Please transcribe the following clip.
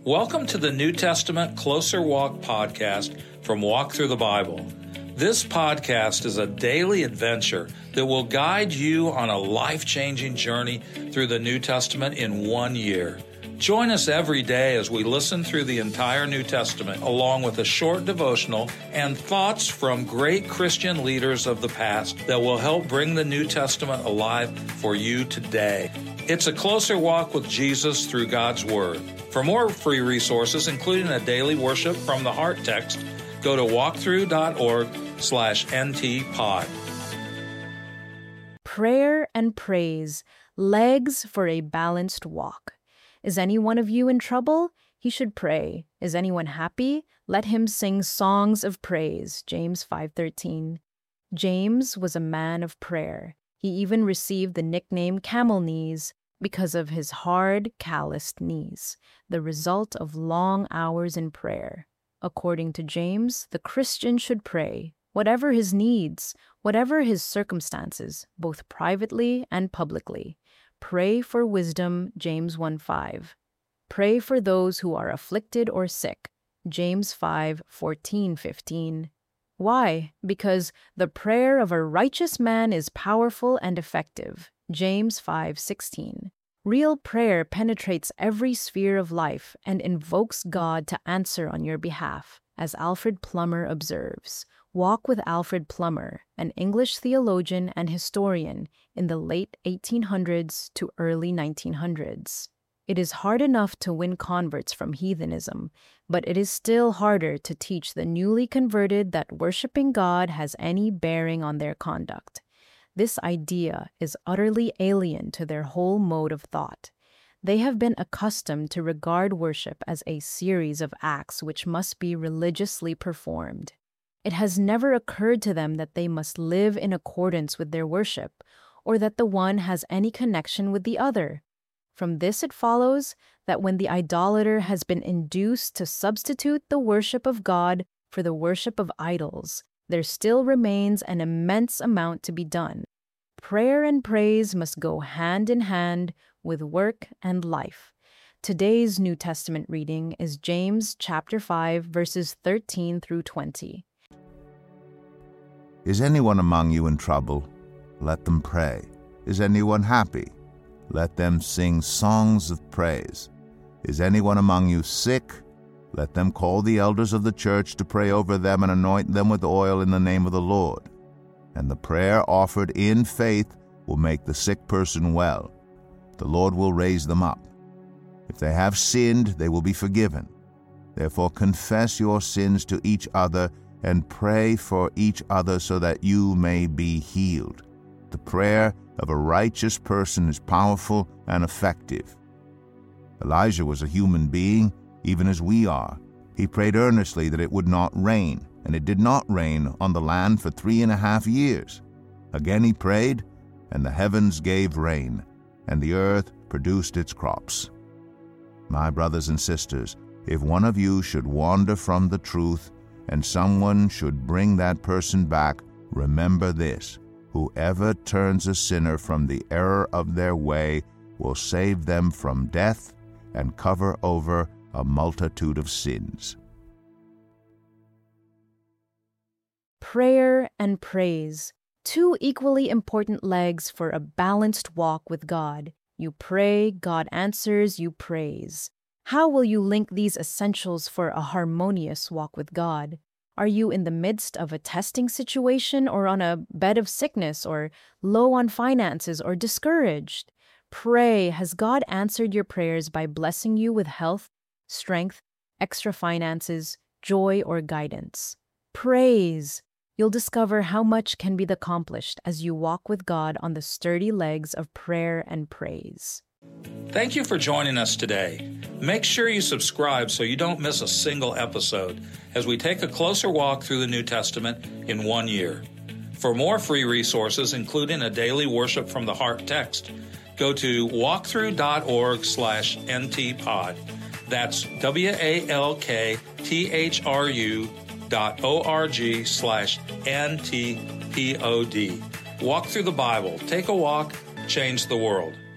Welcome to the New Testament Closer Walk podcast from Walk Through the Bible. This podcast is a daily adventure that will guide you on a life-changing journey through the New Testament in 1 year. Join us every day as we listen through the entire New Testament, along with a short devotional and thoughts from great Christian leaders of the past that will help bring the New Testament alive for you today. It's a closer walk with Jesus through God's Word. For more free resources, including a daily worship from the Heart text, go to walkthrough.org/ntpod. Prayer and praise, legs for a balanced walk. Is any one of you in trouble? He should pray. Is anyone happy? Let him sing songs of praise. James 5:13. James was a man of prayer. He even received the nickname Camel Knees because of his hard, calloused knees, the result of long hours in prayer. According to James, the Christian should pray, whatever his needs, whatever his circumstances, both privately and publicly. Pray for wisdom, James 1:5. Pray for those who are afflicted or sick, James 5:14-15. Why? Because the prayer of a righteous man is powerful and effective, James 5:16. Real prayer penetrates every sphere of life and invokes God to answer on your behalf, as Alfred Plummer observes. Walk with Alfred Plummer, an English theologian and historian in the late 1800s to early 1900s. It is hard enough to win converts from heathenism, but it is still harder to teach the newly converted that worshiping God has any bearing on their conduct. This idea is utterly alien to their whole mode of thought. They have been accustomed to regard worship as a series of acts which must be religiously performed. It has never occurred to them that they must live in accordance with their worship, or that the one has any connection with the other. From this it follows that when the idolater has been induced to substitute the worship of God for the worship of idols, there still remains an immense amount to be done. Prayer and praise must go hand in hand with work and life. Today's New Testament reading is James chapter 5, verses 13 through 20. Is anyone among you in trouble? Let them pray. Is anyone happy? Let them sing songs of praise. Is anyone among you sick? Let them call the elders of the church to pray over them and anoint them with oil in the name of the Lord. And the prayer offered in faith will make the sick person well. The Lord will raise them up. If they have sinned, they will be forgiven. Therefore confess your sins to each other and pray for each other so that you may be healed. The prayer of a righteous person is powerful and effective. Elijah was a human being, even as we are. He prayed earnestly that it would not rain, and it did not rain on the land for 3.5 years. Again he prayed, and the heavens gave rain, and the earth produced its crops. My brothers and sisters, if one of you should wander from the truth, and someone should bring that person back, remember this: whoever turns a sinner from the error of their way will save them from death and cover over a multitude of sins. Prayer and praise, two equally important legs for a balanced walk with God. You pray, God answers, you praise. How will you link these essentials for a harmonious walk with God? Are you in the midst of a testing situation, or on a bed of sickness, or low on finances, or discouraged? Pray. Has God answered your prayers by blessing you with health, strength, extra finances, joy, or guidance? Praise. You'll discover how much can be accomplished as you walk with God on the sturdy legs of prayer and praise. Thank you for joining us today. Make sure you subscribe so you don't miss a single episode as we take a closer walk through the New Testament in 1 year. For more free resources, including a daily worship from the Heart text, go to walkthrough.org/ntpod. That's walkthrough.org/ntpod. Walk through the Bible. Take a walk, change the world.